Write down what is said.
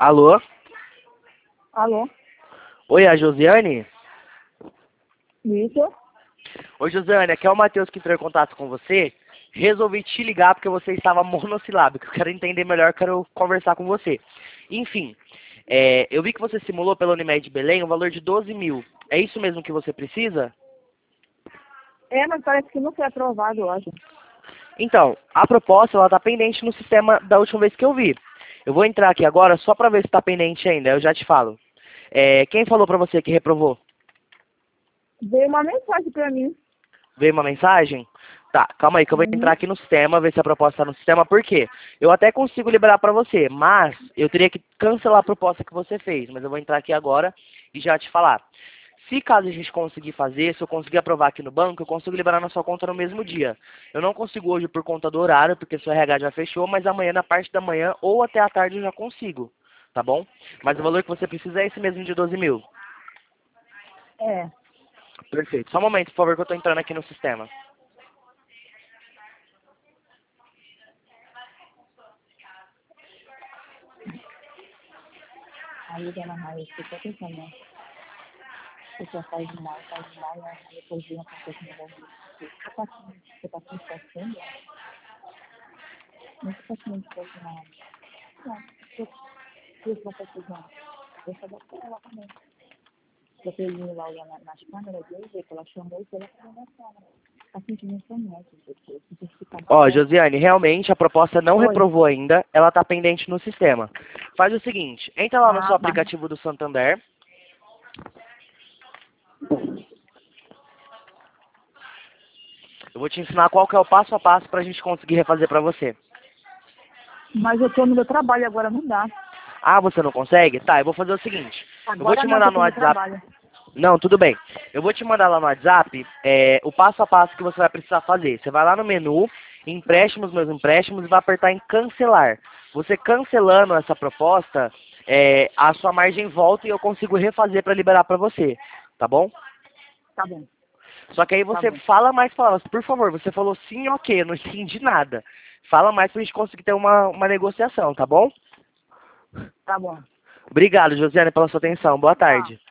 Alô? Alô? Oi, a Josiane? Isso? Oi, Josiane, aqui é o Matheus que entrou em contato com você. Resolvi te ligar porque você estava monossilábico. Eu quero entender melhor, quero conversar com você. Enfim, eu vi que você simulou pela Unimed Belém o valor de 12 mil. É isso mesmo que você precisa? Mas parece que não foi aprovado, eu acho. Então, a proposta ela está pendente no sistema da última vez que eu vi. Eu vou entrar aqui agora só para ver se está pendente ainda, eu já te falo. Quem falou para você que reprovou? Veio uma mensagem pra mim. Veio uma mensagem? Tá, calma aí que eu vou entrar Uhum. aqui no sistema, ver se a proposta está no sistema. Por quê? Eu até consigo liberar para você, mas eu teria que cancelar a proposta que você fez. Mas eu vou entrar aqui agora e já te falar. Se caso a gente conseguir fazer, se eu conseguir aprovar aqui no banco, eu consigo liberar na sua conta no mesmo dia. Eu não consigo hoje por conta do horário, porque seu RH já fechou, mas amanhã, na parte da manhã ou até a tarde eu já consigo. Tá bom? Mas o valor que você precisa é esse mesmo de 12 mil. É. Perfeito. Só um momento, por favor, que eu tô entrando aqui no sistema. Aí, dona Maria, fica pensando, né? Você só faz mal, e aí depois vem acontece um negócio. Você tá com esquecendo? Não fica assim, esquece nada. Não, se você tá fazendo, deixa eu dar ela também. Você indo lá olhar nas câmeras dele, ver que ela chamou e ela falou na câmera. Tá sentindo internet, você tem que ficar Ó, perto. Josiane, realmente a proposta não Oi. reprovou ainda, ela tá pendente no sistema. Faz o seguinte, entra lá no seu Ah, tá. aplicativo do Santander. Eu vou te ensinar qual que é o passo a passo pra gente conseguir refazer pra você. Mas eu tô no meu trabalho agora, não dá. Ah, você não consegue? Tá, eu vou fazer o seguinte. Eu vou Agora te não, que mandar eu no tô no WhatsApp. trabalho. Não, tudo bem. Eu vou te mandar lá no WhatsApp o passo a passo que você vai precisar fazer. Você vai lá no menu, empréstimos, meus empréstimos, e vai apertar em cancelar. Você cancelando essa proposta, a sua margem volta e eu consigo refazer para liberar para você. Tá bom? Tá bom, Só que aí tá você bom. fala mais palavras. Por favor, você falou sim, ok, eu não entendi nada. Fala mais pra gente conseguir ter uma negociação, tá bom? Tá bom. Obrigado, Josiane, pela sua atenção. Boa Tá. tarde.